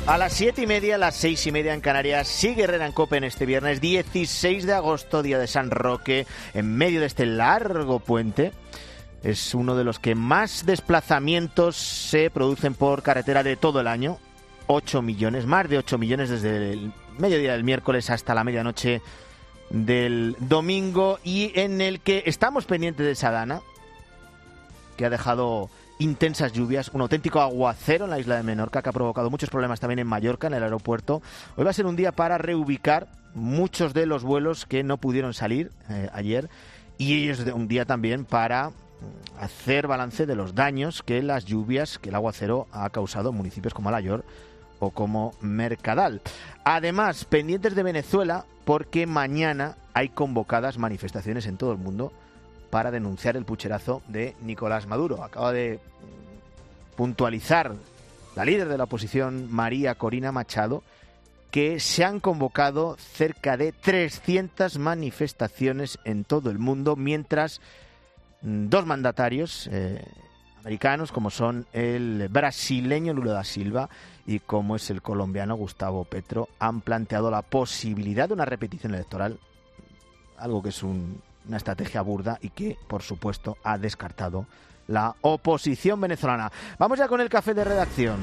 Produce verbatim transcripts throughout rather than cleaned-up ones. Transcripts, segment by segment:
A las siete y media, a las seis y media en Canarias, sigue Herrera en COPE en este viernes dieciséis de agosto, día de San Roque, en medio de este largo puente. Es uno de los que más desplazamientos se producen por carretera de todo el año. ocho millones, más de ocho millones desde el mediodía del miércoles hasta la medianoche del domingo, y en el que estamos pendientes de Sadana, que ha dejado intensas lluvias, un auténtico aguacero en la isla de Menorca que ha provocado muchos problemas también en Mallorca, en el aeropuerto. Hoy va a ser un día para reubicar muchos de los vuelos que no pudieron salir eh, ayer, y es un día también para hacer balance de los daños que las lluvias, que el aguacero ha causado en municipios como Alayor o como Mercadal. Además, pendientes de Venezuela, porque mañana hay convocadas manifestaciones en todo el mundo para denunciar el pucherazo de Nicolás Maduro. Acaba de puntualizar la líder de la oposición, María Corina Machado, que se han convocado cerca de trescientas manifestaciones en todo el mundo, mientras dos mandatarios eh, americanos, como son el brasileño Lula da Silva y como es el colombiano Gustavo Petro, han planteado la posibilidad de una repetición electoral, algo que es un una estrategia burda y que, por supuesto, ha descartado la oposición venezolana. Vamos ya con el café de redacción.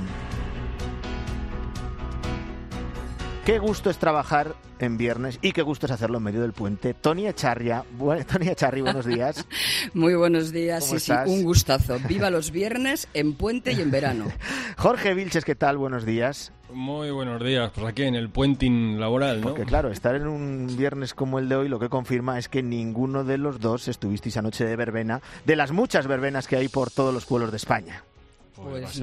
Qué gusto es trabajar en viernes y qué gusto es hacerlo en medio del puente. Toni Echarria, bu- Toni Echarri, buenos días. Muy buenos días, ¿Cómo sí, estás? sí, un gustazo. Viva los viernes en puente y en verano. Jorge Vilches, ¿qué tal? Buenos días. Muy buenos días, pues aquí en el puenting laboral, ¿no? Porque claro, estar en un viernes como el de hoy lo que confirma es que ninguno de los dos estuvisteis anoche de verbena, de las muchas verbenas que hay por todos los pueblos de España. Pues no.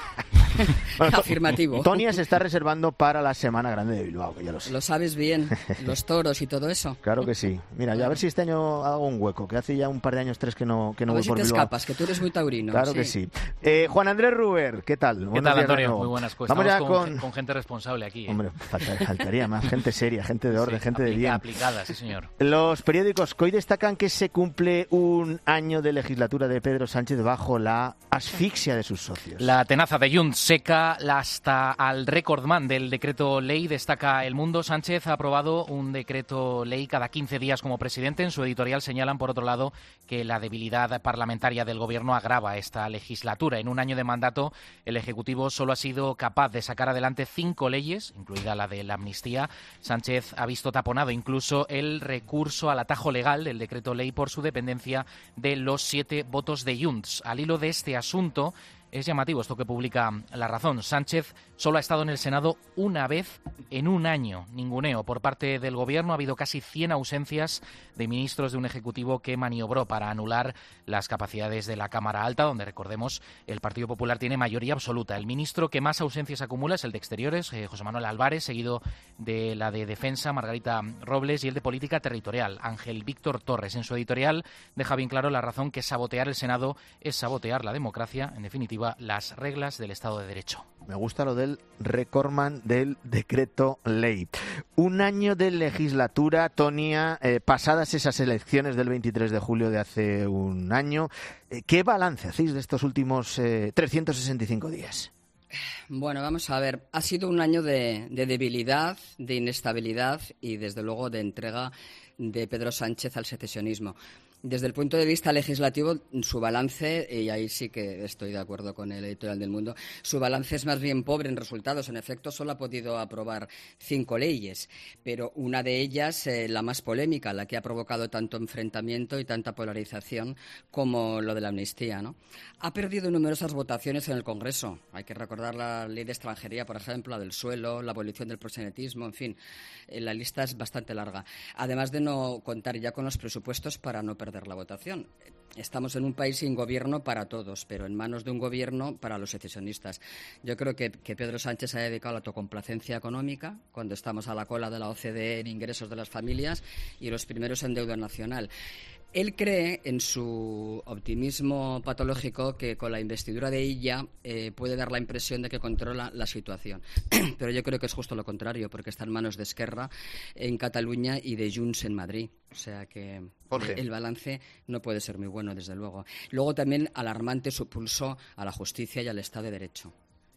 Bueno, Afirmativo. Tonia se está reservando para la Semana Grande de Bilbao, que ya lo sé. Lo sabes bien, los toros y todo eso. Claro que sí. Mira, ya a ver si este año hago un hueco, que hace ya un par de años, tres que no, que no A voy ver si por te Bilbao. escapas, que tú eres muy taurino. Claro sí. que sí. Eh, Juan Andrés Ruber, ¿qué tal? ¿Qué Buenos tal, días de Antonio? nuevo. Muy buenas. Pues Vamos ya estamos con, con... con gente responsable aquí. ¿eh? Hombre, falta- faltaría más. Gente seria, gente de orden, Sí, gente de aplica- bien. Aplicada, sí, señor. Los periódicos que hoy destacan que se cumple un año de legislatura de Pedro Sánchez bajo la asfixia de sus socios. La tenaza de Junts seca la hasta al recordman del decreto ley, destaca El Mundo. Sánchez ha aprobado un decreto ley cada quince días como presidente. En su editorial señalan, por otro lado, que la debilidad parlamentaria del gobierno agrava esta legislatura. En un año de mandato, el Ejecutivo solo ha sido capaz de sacar adelante cinco leyes, incluida la de la amnistía. Sánchez ha visto taponado incluso el recurso al atajo legal del decreto ley por su dependencia de los siete votos de Junts. Al hilo de este asunto, es llamativo esto que publica La Razón. Sánchez solo ha estado en el Senado una vez en un año. Ninguneo. Por parte del Gobierno ha habido casi cien ausencias de ministros de un Ejecutivo que maniobró para anular las capacidades de la Cámara Alta, donde, recordemos, el Partido Popular tiene mayoría absoluta. El ministro que más ausencias acumula es el de Exteriores, eh, José Manuel Álvarez, seguido de la de Defensa, Margarita Robles, y el de Política Territorial, Ángel Víctor Torres. En su editorial deja bien claro La Razón que sabotear el Senado es sabotear la democracia, en definitiva, las reglas del Estado de Derecho. Me gusta lo del recordman del decreto ley. Un año de legislatura, Tonia, eh, pasadas esas elecciones del veintitrés de julio de hace un año. Eh, ¿Qué balance hacéis de estos últimos eh, trescientos sesenta y cinco días? Bueno, vamos a ver. Ha sido un año de, de debilidad, de inestabilidad y, desde luego, de entrega de Pedro Sánchez al secesionismo. Desde el punto de vista legislativo, su balance, y ahí sí que estoy de acuerdo con el editorial del Mundo, su balance es más bien pobre en resultados. En efecto, solo ha podido aprobar cinco leyes, pero una de ellas, eh, la más polémica, la que ha provocado tanto enfrentamiento y tanta polarización como lo de la amnistía, ¿no? Ha perdido numerosas votaciones en el Congreso. Hay que recordar la ley de extranjería, por ejemplo, la del suelo, la abolición del proxenetismo, en fin, eh, la lista es bastante larga. Además de no contar ya con los presupuestos para no perder la votación. Estamos en un país sin gobierno para todos, pero en manos de un gobierno para los secesionistas. Yo creo que, que Pedro Sánchez se ha dedicado a la autocomplacencia económica, cuando estamos a la cola de la O C D E en ingresos de las familias y los primeros en deuda nacional. Él cree, en su optimismo patológico, que con la investidura de Illa eh, puede dar la impresión de que controla la situación. Pero yo creo que es justo lo contrario, porque está en manos de Esquerra en Cataluña y de Junts en Madrid. O sea que Jorge. el balance no puede ser muy bueno, desde luego. Luego también alarmante su pulso a la justicia y al Estado de Derecho.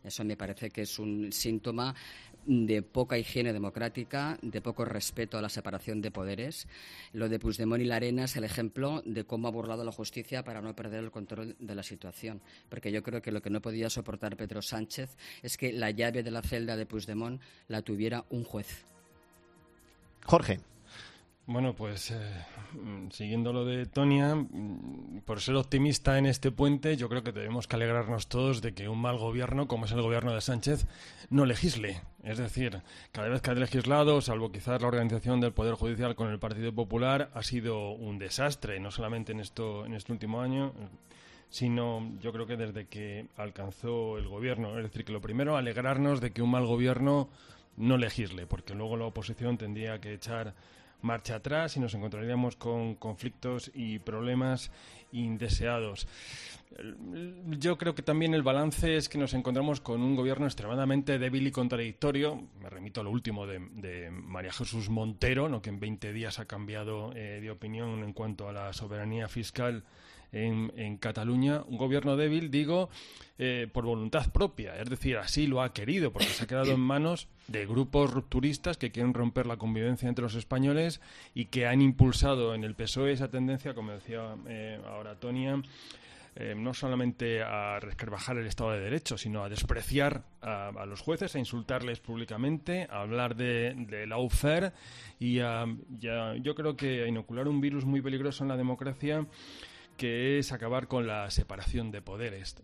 Eso me parece que es un síntoma de poca higiene democrática, de poco respeto a la separación de poderes. Lo de Puigdemont y Larena es el ejemplo de cómo ha burlado la justicia para no perder el control de la situación. Porque yo creo que lo que no podía soportar Pedro Sánchez es que la llave de la celda de Puigdemont la tuviera un juez. Jorge. Bueno, pues eh, siguiendo lo de Tonia, por ser optimista en este puente, yo creo que debemos que alegrarnos todos de que un mal gobierno, como es el gobierno de Sánchez, no legisle. Es decir, cada vez que ha legislado, salvo quizás la organización del Poder Judicial con el Partido Popular, ha sido un desastre, no solamente en esto, en este último año, sino yo creo que desde que alcanzó el gobierno. Es decir, que lo primero, alegrarnos de que un mal gobierno no legisle, porque luego la oposición tendría que echar marcha atrás y nos encontraríamos con conflictos y problemas indeseados. Yo creo que también el balance es que nos encontramos con un gobierno extremadamente débil y contradictorio. Me remito a lo último de, de María Jesús Montero, ¿no?, que en veinte días ha cambiado eh, de opinión en cuanto a la soberanía fiscal En, en Cataluña. Un gobierno débil, digo, eh, por voluntad propia, es decir, así lo ha querido, porque se ha quedado en manos de grupos rupturistas que quieren romper la convivencia entre los españoles y que han impulsado en el P S O E esa tendencia, como decía eh, ahora Tonia, eh, no solamente a resquebrajar el Estado de Derecho, sino a despreciar a, a los jueces, a insultarles públicamente, a hablar de, de lawfare y a, y a, yo creo que a inocular un virus muy peligroso en la democracia, que es acabar con la separación de poderes.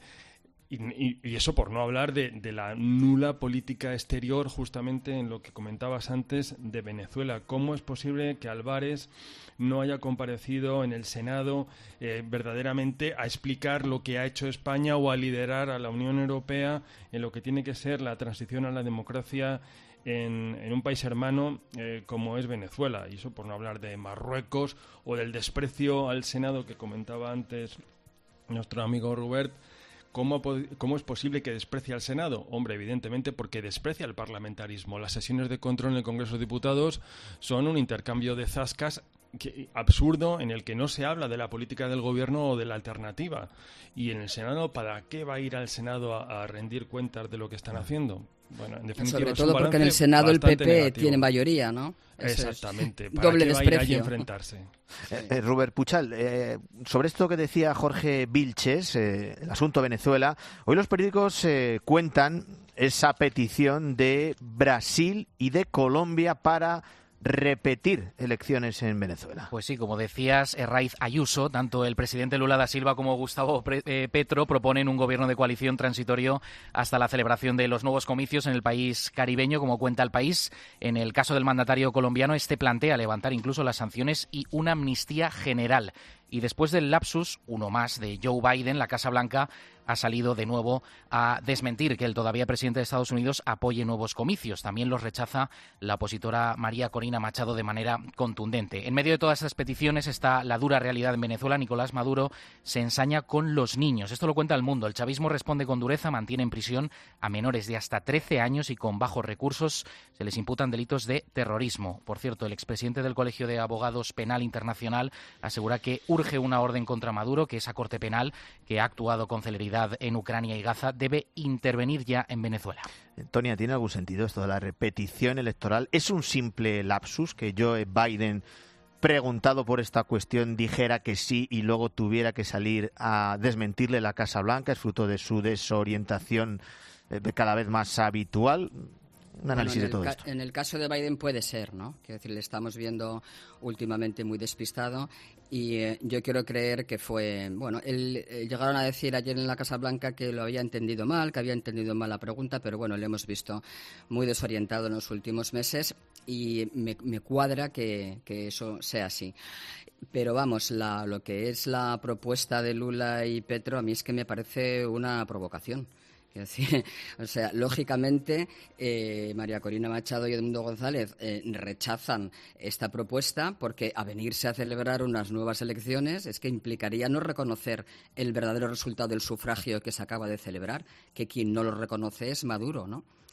Y, y, y eso por no hablar de, de la nula política exterior, justamente en lo que comentabas antes de Venezuela. ¿Cómo es posible que Álvarez no haya comparecido en el Senado eh, verdaderamente a explicar lo que ha hecho España o a liderar a la Unión Europea en lo que tiene que ser la transición a la democracia En, en un país hermano eh, como es Venezuela? Y eso por no hablar de Marruecos o del desprecio al Senado que comentaba antes nuestro amigo Robert. ¿Cómo, ¿Cómo es posible que desprecie al Senado? Hombre, evidentemente porque desprecia el parlamentarismo. Las sesiones de control en el Congreso de Diputados son un intercambio de zascas que, absurdo, en el que no se habla de la política del gobierno o de la alternativa. Y en el Senado, ¿para qué va a ir al Senado a, a rendir cuentas de lo que están haciendo? Bueno, en definitiva, sobre todo porque en el Senado el P P negativo. Tiene mayoría, ¿no? Eso exactamente. ¿Para doble qué desprecio. va a ir a enfrentarse? Eh, eh, Robert Puchal, eh, sobre esto que decía Jorge Vilches, eh, el asunto Venezuela, hoy los periódicos eh, cuentan esa petición de Brasil y de Colombia para repetir elecciones en Venezuela. Pues sí, como decías, Herraiz Ayuso, tanto el presidente Lula da Silva como Gustavo Petro proponen un gobierno de coalición transitorio hasta la celebración de los nuevos comicios en el país caribeño, como cuenta El País. En el caso del mandatario colombiano, este plantea levantar incluso las sanciones y una amnistía general. Y después del lapsus, uno más, de Joe Biden, la Casa Blanca ha salido de nuevo a desmentir que el todavía presidente de Estados Unidos apoye nuevos comicios. También los rechaza la opositora María Corina Machado de manera contundente. En medio de todas estas peticiones está la dura realidad en Venezuela. Nicolás Maduro se ensaña con los niños. Esto lo cuenta El Mundo. El chavismo responde con dureza, mantiene en prisión a menores de hasta trece años y con bajos recursos se les imputan delitos de terrorismo. Por cierto, el expresidente del Colegio de Abogados Penal Internacional asegura que urge una orden contra Maduro, que esa Corte Penal, que ha actuado con celeridad en Ucrania y Gaza, debe intervenir ya en Venezuela. Tonia, ¿tiene algún sentido esto de la repetición electoral? ¿Es un simple lapsus que Joe Biden, preguntado por esta cuestión, dijera que sí y luego tuviera que salir a desmentirle la Casa Blanca? ¿Es fruto de su desorientación eh, cada vez más habitual? Un análisis bueno, de todo ca- esto. En el caso de Biden puede ser, ¿no? Quiero decir, le estamos viendo últimamente muy despistado y eh, yo quiero creer que fue... Bueno, él, eh, llegaron a decir ayer en la Casa Blanca que lo había entendido mal, que había entendido mal la pregunta, pero bueno, le hemos visto muy desorientado en los últimos meses y me, me cuadra que, que eso sea así. Pero vamos, la, lo que es la propuesta de Lula y Petro, a mí es que me parece una provocación. Quiero decir, o sea, lógicamente, eh, María Corina Machado y Edmundo González eh, rechazan esta propuesta porque a venirse a celebrar unas nuevas elecciones es que implicaría no reconocer el verdadero resultado del sufragio que se acaba de celebrar, que quien no lo reconoce es Maduro, ¿no?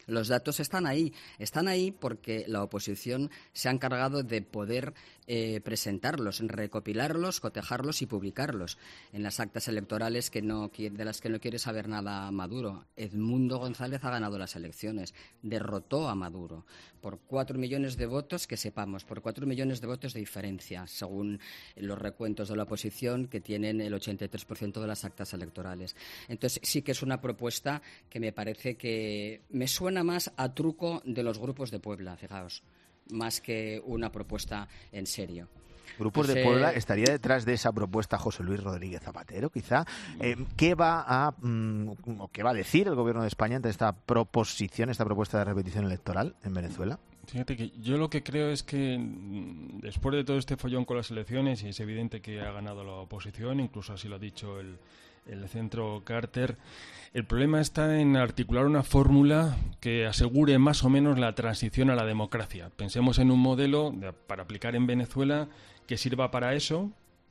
Los datos están ahí. Están ahí porque la oposición se ha encargado de poder eh, presentarlos, recopilarlos, cotejarlos y publicarlos en las actas electorales que no, de las que no quiere saber nada Maduro. Edmundo González ha ganado las elecciones, derrotó a Maduro por cuatro millones de votos, que sepamos, por cuatro millones de votos de diferencia, según los recuentos de la oposición, que tienen el ochenta y tres por ciento de las actas electorales. Entonces, sí que es una propuesta que me parece que me suena más a truco de los grupos de Puebla, fijaos, más que una propuesta en serio. Grupos de Puebla, ¿estaría detrás de esa propuesta José Luis Rodríguez Zapatero, quizá? Eh, ¿Qué va a mm, o qué va a decir el Gobierno de España ante esta proposición, esta propuesta de repetición electoral en Venezuela? Fíjate que yo lo que creo es que después de todo este follón con las elecciones, y es evidente que ha ganado la oposición, incluso así lo ha dicho el, el centro Carter, el problema está en articular una fórmula que asegure más o menos la transición a la democracia. Pensemos en un modelo de, para aplicar en Venezuela que sirva para eso,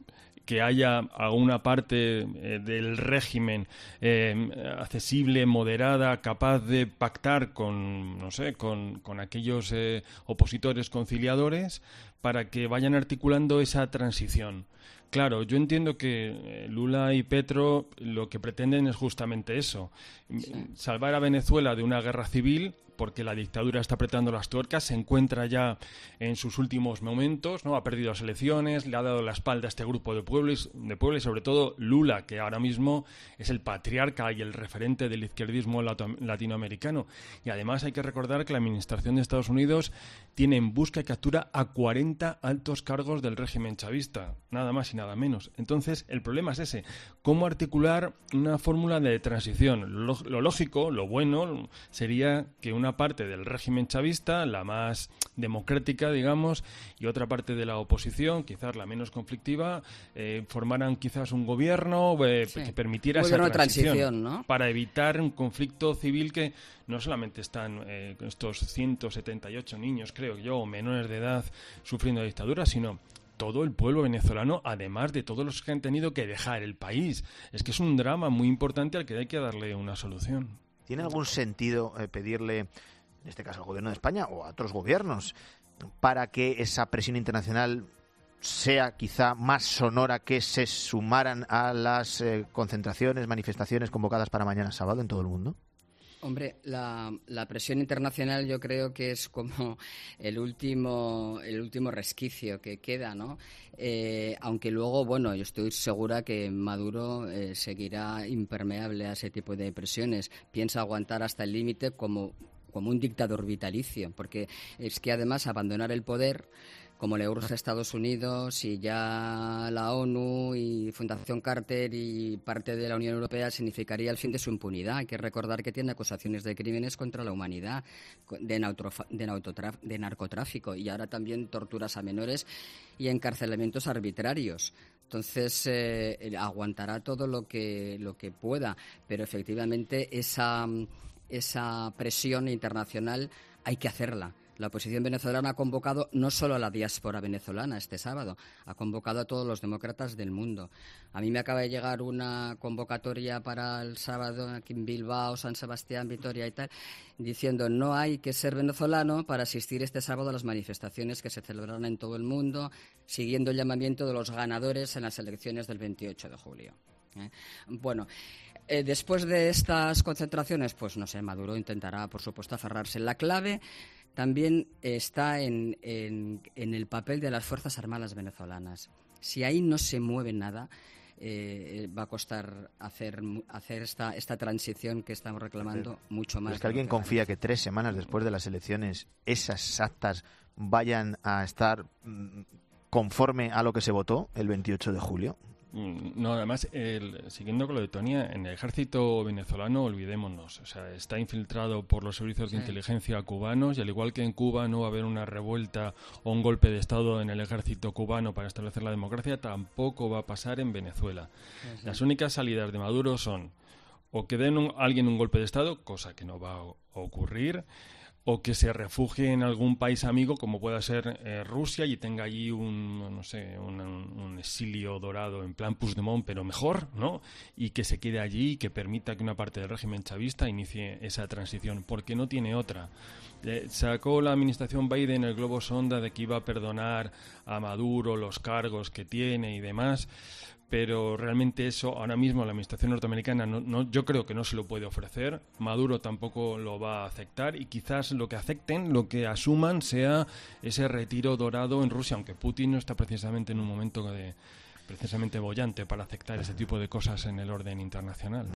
que haya alguna parte eh, del régimen eh, accesible, moderada, capaz de pactar con, no sé, con, con aquellos eh, opositores conciliadores para que vayan articulando esa transición. Claro, yo entiendo que Lula y Petro lo que pretenden es justamente eso, sí. Salvar a Venezuela de una guerra civil, porque la dictadura está apretando las tuercas, se encuentra ya en sus últimos momentos, ¿no? Ha perdido las elecciones, le ha dado la espalda a este grupo de pueblos, de pueblos y sobre todo Lula, que ahora mismo es el patriarca y el referente del izquierdismo latinoamericano. Y además hay que recordar que la administración de Estados Unidos tiene en busca y captura a cuarenta altos cargos del régimen chavista, nada más y nada menos. Entonces, el problema es ese, cómo articular una fórmula de transición. Lo, lo lógico, lo bueno, sería que una parte del régimen chavista, la más democrática, digamos, y otra parte de la oposición, quizás la menos conflictiva, eh, formaran quizás un gobierno eh, sí. que permitiera esa transición, transición ¿no? para evitar un conflicto civil que no solamente están eh, estos ciento setenta y ocho niños, creo yo, o menores de edad sufriendo la dictadura, sino todo el pueblo venezolano, además de todos los que han tenido que dejar el país. Es que es un drama muy importante al que hay que darle una solución. ¿Tiene algún sentido eh, pedirle, en este caso al Gobierno de España o a otros gobiernos, para que esa presión internacional sea quizá más sonora, que se sumaran a las eh, concentraciones, manifestaciones convocadas para mañana sábado en todo el mundo? Hombre, la, la presión internacional yo creo que es como el último el último resquicio que queda, ¿no? Eh, aunque luego, bueno, yo estoy segura que Maduro eh, seguirá impermeable a ese tipo de presiones. Piensa aguantar hasta el límite como, como un dictador vitalicio, porque es que además abandonar el poder, como le urge a Estados Unidos y ya la ONU y Fundación Carter y parte de la Unión Europea, significaría el fin de su impunidad. Hay que recordar que tiene acusaciones de crímenes contra la humanidad, de, nautrofa, de, nautotraf, de narcotráfico y ahora también torturas a menores y encarcelamientos arbitrarios. Entonces, eh, aguantará todo lo que, lo que pueda, pero efectivamente esa, esa presión internacional hay que hacerla. La oposición venezolana ha convocado no solo a la diáspora venezolana este sábado, ha convocado a todos los demócratas del mundo. A mí me acaba de llegar una convocatoria para el sábado aquí en Bilbao, San Sebastián, Vitoria y tal, diciendo no hay que ser venezolano para asistir este sábado a las manifestaciones que se celebrarán en todo el mundo, siguiendo el llamamiento de los ganadores en las elecciones del veintiocho de julio. ¿Eh? Bueno, eh, después de estas concentraciones, pues no sé, Maduro intentará, por supuesto, aferrarse. La clave también está en, en, en el papel de las Fuerzas Armadas venezolanas. Si ahí no se mueve nada, eh, va a costar hacer, hacer esta, esta transición que estamos reclamando sí. mucho más. ¿Es que alguien que confía que tres semanas después de las elecciones esas actas vayan a estar conforme a lo que se votó el veintiocho de julio? No, además, el, siguiendo con lo de Tonia, en el ejército venezolano, olvidémonos, o sea, está infiltrado por los servicios de sí. inteligencia cubanos y al igual que en Cuba no va a haber una revuelta o un golpe de Estado en el ejército cubano para establecer la democracia, tampoco va a pasar en Venezuela. Sí, sí. Las únicas salidas de Maduro son o que den a alguien un golpe de Estado, cosa que no va a ocurrir, o que se refugie en algún país amigo como pueda ser eh, Rusia y tenga allí un, no sé, un, un exilio dorado en plan Puigdemont, pero mejor, ¿no? Y que se quede allí y que permita que una parte del régimen chavista inicie esa transición, porque no tiene otra. Eh, sacó la administración Biden el globo sonda de que iba a perdonar a Maduro los cargos que tiene y demás, pero realmente eso ahora mismo la administración norteamericana no, no, yo creo que no se lo puede ofrecer. Maduro tampoco lo va a aceptar y quizás lo que acepten, lo que asuman sea ese retiro dorado en Rusia, aunque Putin no está precisamente en un momento de precisamente boyante para aceptar ese tipo de cosas en el orden internacional.